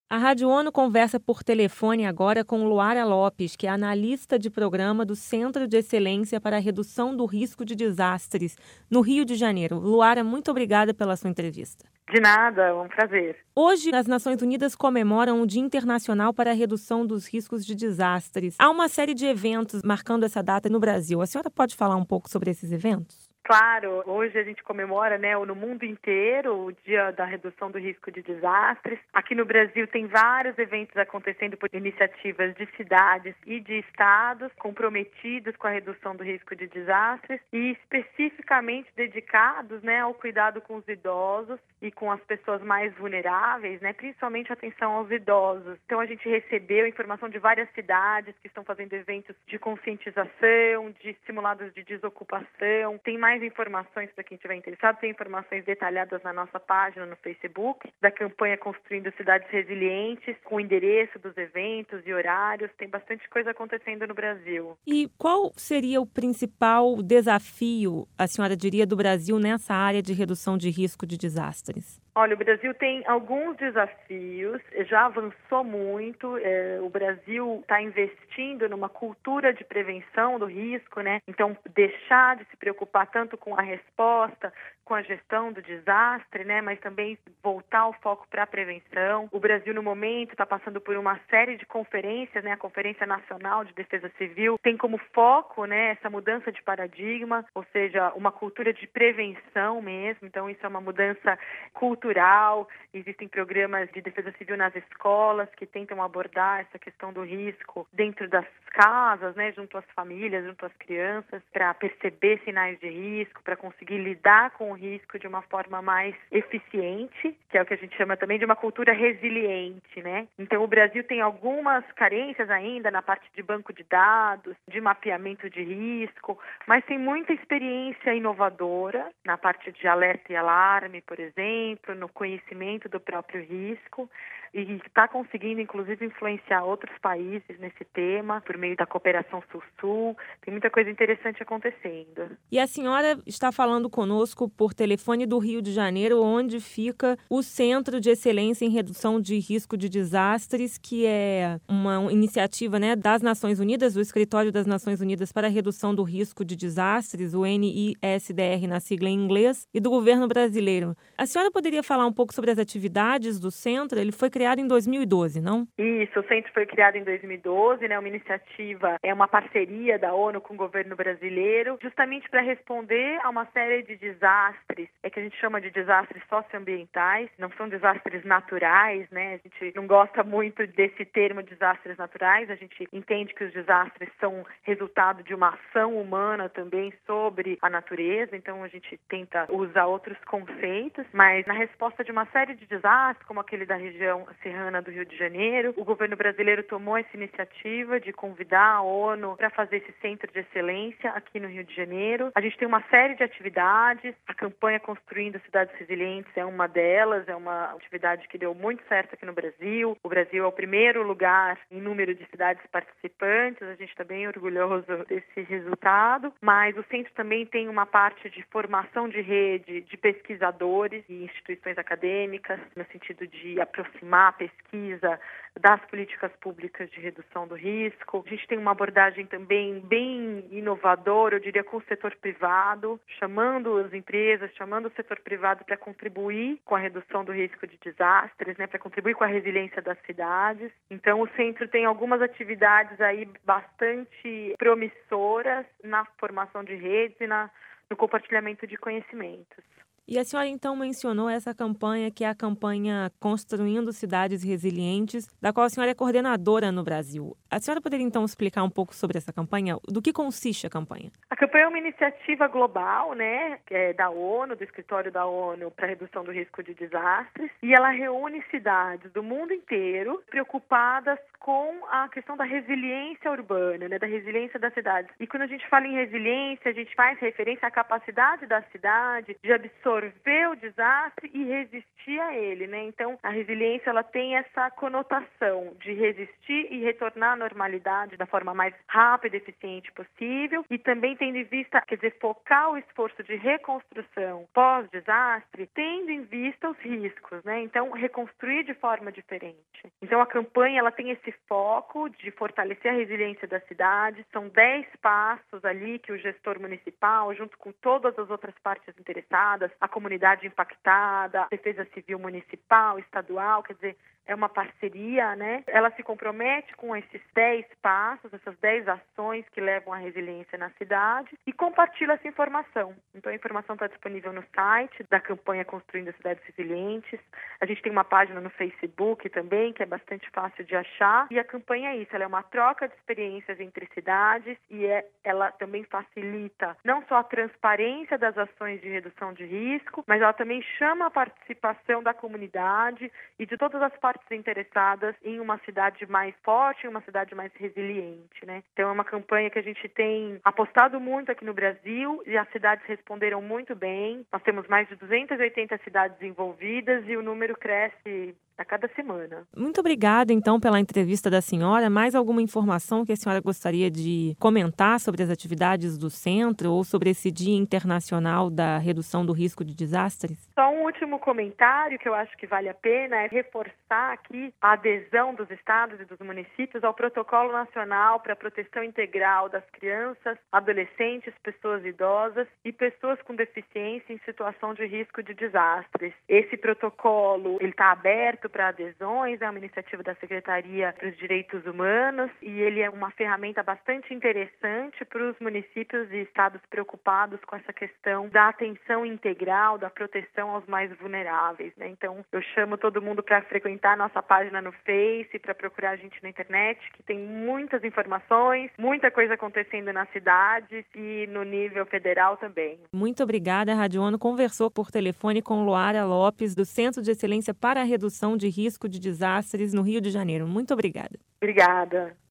A Rádio ONU conversa por telefone agora com Luara Lopes, que é analista de programa do Centro de Excelência para a Redução do Risco de Desastres, no Rio de Janeiro. Luara, muito obrigada pela sua entrevista. De nada, é um prazer. Hoje, as Nações Unidas comemoram o Dia Internacional para a Redução dos Riscos de Desastres. Há uma série de eventos marcando essa data no Brasil. A senhora pode falar um pouco sobre esses eventos? Claro, hoje a gente comemora, no mundo inteiro, o Dia da Redução do Risco de Desastres. Aqui no Brasil tem vários eventos acontecendo por iniciativas de cidades e de estados comprometidos com a redução do risco de desastres e especificamente dedicados, ao cuidado com os idosos e com as pessoas mais vulneráveis, principalmente atenção aos idosos. Então a gente recebeu informação de várias cidades que estão fazendo eventos de conscientização, de simulados de desocupação. Tem mais informações para quem estiver interessado, tem informações detalhadas na nossa página no Facebook, da campanha Construindo Cidades Resilientes, com o endereço dos eventos e horários. Tem bastante coisa acontecendo no Brasil. E qual seria o principal desafio, a senhora diria, do Brasil nessa área de redução de risco de desastres? Olha, o Brasil tem alguns desafios, já avançou muito, o Brasil está investindo numa cultura de prevenção do risco, Então, deixar de se preocupar tanto com a resposta, com a gestão do desastre, Mas também voltar o foco para a prevenção. O Brasil, no momento, está passando por uma série de conferências, A Conferência Nacional de Defesa Civil tem como foco, essa mudança de paradigma, ou seja, uma cultura de prevenção mesmo. Então, isso é uma mudança cultural. Existem programas de defesa civil nas escolas que tentam abordar essa questão do risco dentro das casas, junto às famílias, junto às crianças, para perceber sinais de risco, para conseguir lidar com o risco de uma forma mais eficiente, que é o que a gente chama também de uma cultura resiliente, Então, o Brasil tem algumas carências ainda na parte de banco de dados, de mapeamento de risco, mas tem muita experiência inovadora na parte de alerta e alarme, por exemplo, no conhecimento do próprio risco, e está conseguindo, inclusive, influenciar outros países nesse tema, por meio da cooperação Sul-Sul. Tem muita coisa interessante acontecendo. E a senhora está falando conosco por telefone do Rio de Janeiro, onde fica o Centro de Excelência em Redução de Risco de Desastres, que é uma iniciativa, das Nações Unidas, do Escritório das Nações Unidas para a Redução do Risco de Desastres, o NISDR na sigla em inglês, e do governo brasileiro. A senhora poderia falar um pouco sobre as atividades do centro? Ele foi criado em 2012, não? Isso, o centro foi criado em 2012, uma iniciativa, uma parceria da ONU com o governo brasileiro, justamente para responder a uma série de desastres, que a gente chama de desastres socioambientais, não são desastres naturais, A gente não gosta muito desse termo desastres naturais, a gente entende que os desastres são resultado de uma ação humana também sobre a natureza, então a gente tenta usar outros conceitos, mas na resposta de uma série de desastres, como aquele da região serrana do Rio de Janeiro, o governo brasileiro tomou essa iniciativa de convidar a ONU para fazer esse centro de excelência aqui no Rio de Janeiro. A gente tem uma série de atividades, a campanha Construindo Cidades Resilientes é uma delas, é uma atividade que deu muito certo aqui no Brasil. O Brasil é o primeiro lugar em número de cidades participantes, a gente está bem orgulhoso desse resultado, mas o centro também tem uma parte de formação de rede de pesquisadores e instituições acadêmicas, no sentido de aproximar a pesquisa das políticas públicas de redução do risco. A gente tem uma abordagem também bem inovadora, eu diria, com o setor privado, chamando as empresas, chamando o setor privado para contribuir com a redução do risco de desastres, para contribuir com a resiliência das cidades. Então, o centro tem algumas atividades aí bastante promissoras na formação de redes e no compartilhamento de conhecimentos. E a senhora, então, mencionou essa campanha, que é a campanha Construindo Cidades Resilientes, da qual a senhora é coordenadora no Brasil. A senhora poderia, então, explicar um pouco sobre essa campanha? Do que consiste a campanha? A campanha é uma iniciativa global, que é da ONU, do Escritório da ONU para a Redução do Risco de Desastres, e ela reúne cidades do mundo inteiro preocupadas com a questão da resiliência urbana, da resiliência das cidades. E quando a gente fala em resiliência, a gente faz referência à capacidade da cidade de absorver absorver o desastre e resistir a ele, né? Então, a resiliência ela tem essa conotação de resistir e retornar à normalidade da forma mais rápida e eficiente possível, e também tendo em vista, quer dizer, focar o esforço de reconstrução pós-desastre, tendo em vista os riscos, né? Então, reconstruir de forma diferente. Então, a campanha ela tem esse foco de fortalecer a resiliência da cidade. São 10 passos ali que o gestor municipal, junto com todas as outras partes interessadas, a comunidade impactada, a Defesa Civil Municipal, estadual, quer dizer, é uma parceria, né? Ela se compromete com esses 10 passos, essas 10 ações que levam à resiliência na cidade e compartilha essa informação. Então, a informação está disponível no site da campanha Construindo Cidades Resilientes. A gente tem uma página no Facebook também, que é bastante fácil de achar. E a campanha é isso, ela é uma troca de experiências entre cidades e ela também facilita não só a transparência das ações de redução de risco, mas ela também chama a participação da comunidade e de todas as partes interessadas em uma cidade mais forte, em uma cidade mais resiliente, né? Então é uma campanha que a gente tem apostado muito aqui no Brasil e as cidades responderam muito bem. Nós temos mais de 280 cidades envolvidas e o número cresce a cada semana. Muito obrigada, então, pela entrevista da senhora. Mais alguma informação que a senhora gostaria de comentar sobre as atividades do centro ou sobre esse Dia Internacional da Redução do Risco de Desastres? Só um último comentário que eu acho que vale a pena é reforçar aqui a adesão dos estados e dos municípios ao Protocolo Nacional para a Proteção Integral das Crianças, Adolescentes, Pessoas Idosas e Pessoas com Deficiência em situação de risco de desastres. Esse protocolo está aberto para adesões, é uma iniciativa da Secretaria dos Direitos Humanos e ele é uma ferramenta bastante interessante para os municípios e estados preocupados com essa questão da atenção integral, da proteção aos mais vulneráveis, né? Então, eu chamo todo mundo para frequentar a nossa página no Face, para procurar a gente na internet, que tem muitas informações, muita coisa acontecendo na cidade e no nível federal também. Muito obrigada. A Rádio ONU conversou por telefone com Luara Lopes, do Centro de Excelência para a Redução de Risco de Desastres no Rio de Janeiro. Muito obrigada. Obrigada.